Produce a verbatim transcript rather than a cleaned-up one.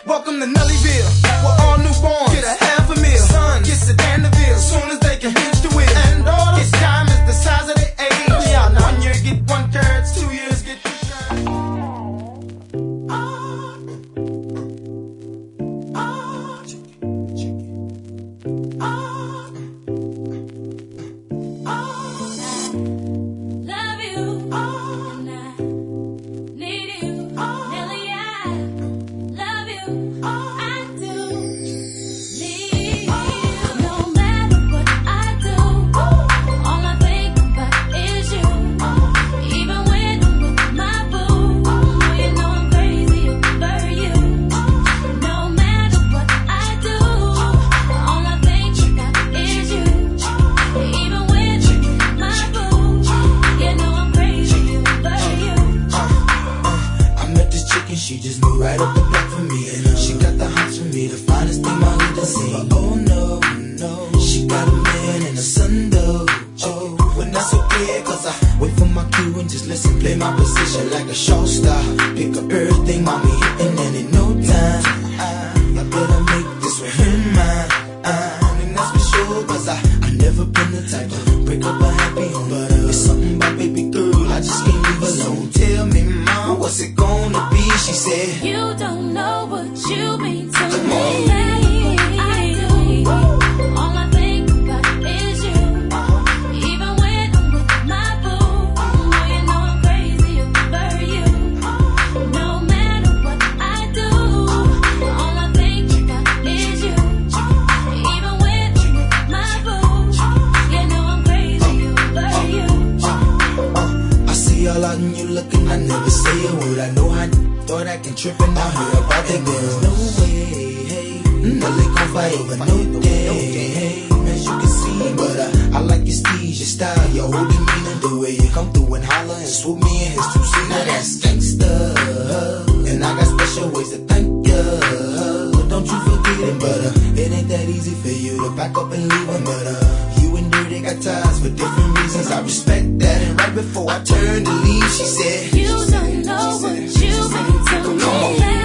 Welcome to Nellyville, where all newborns get a half a meal. Son gets a Danderville, soon as they can hitch the wheel. And daughters get diamonds the size of their age. Yeah, one year get one carats, two years get two carats. Oh, oh, chicken, chicken. Oh, oh, love you. Oh, and I need you. Oh, Nelly, I love you. Oh, I do need you. No matter what I do, all I think about is you. Even when I'm with my boo, oh, you know I'm crazy over you. No matter what I do, all I think about is you. Even when I'm with my boo, you know I'm crazy over you. I met this chicken, she just moved right up the block for me. She got the hots for me, the finest thing my hood has seen. But oh no, no, she got a man and a son though. Oh, when that's okay, cause I wait for my cue and just listen, play my position like a show star. Pick up everything, mommy hitting, and in no time, I, I better make this with him mine. I, and that's for sure, cause I, I never been the type to break up a happy home. But uh, it's something about baby girl, I just can't leave alone. Tell me, mom, what's it gonna be? She said, You don't know what you mean to Come me. on. No matter what I do, all I think about is you. Even when I'm with my boo, oh, you know I'm crazy over you. No matter what I do, all I think about is you. Even when I'm with my boo, you know I'm crazy over you. I see all out and you looking, I never say a word. I know how thought I can trip and I heard about that girl. No way, hey, no lick on fire over no day, hey, as you can see. But uh, I like your steez, your style, your whole demeanor, the way you come through and holler and swoop me in his two seat. Now that's gangsta, and I got special ways to thank ya. Don't you forget it, but uh, it ain't that easy for you to back up and leave him. But uh, you and Dirty got ties for different reasons. I respect that, and right before I turned to leave, she said, You don't know what you mean to me.